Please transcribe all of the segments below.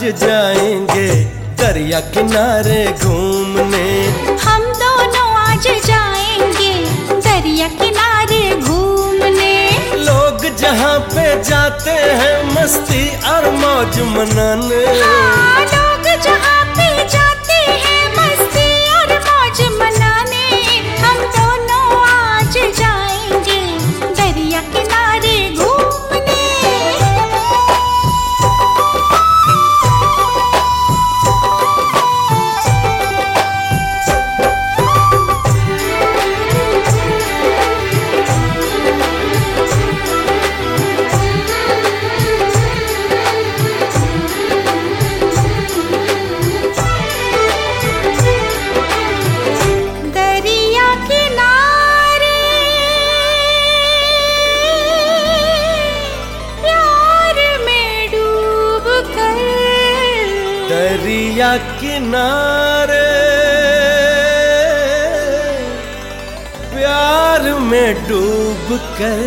आज जाएंगे दरिया किनारे घूमने। हम दोनों आज जाएंगे दरिया किनारे घूमने। लोग जहाँ पे जाते हैं मस्ती और मौज मनाने। हाँ, लोग जहाँ पे जाते हैं मस्ती और मौज मनाने। हम दोनों आज जाएंगे दरिया किनारे घूमने। दरिया किनारे प्यार में डूब कर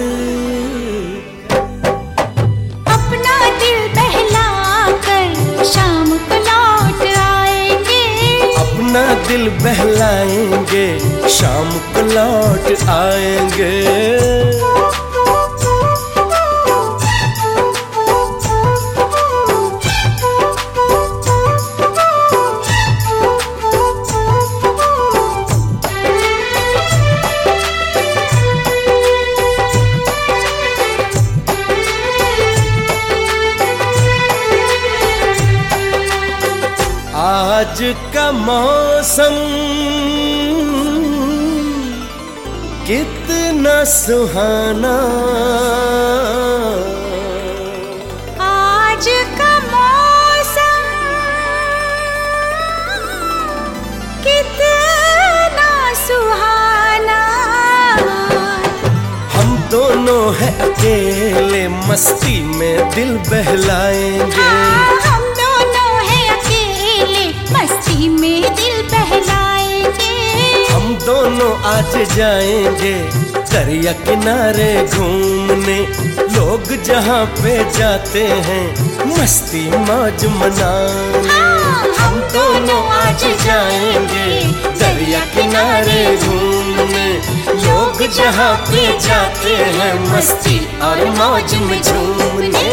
अपना दिल बहला कर शाम को लौट आएंगे। अपना दिल बहलाएंगे शाम को लौट आएंगे। आज का मौसम कितना सुहाना। आज का मौसम कितना सुहाना। हम दोनों हैं अकेले मस्ती में दिल बहलाएंगे। हम दोनों हैं अकेले मस्ती में दिल बहलाएंगे। हम दोनों आज जाएंगे दरिया किनारे घूमने। लोग जहाँ पे जाते हैं मस्ती मौज मनाने। हम दोनों आज जाएंगे दरिया किनारे घूमने। लोग जहाँ पे जाते हैं मस्ती और मौज में झूमने।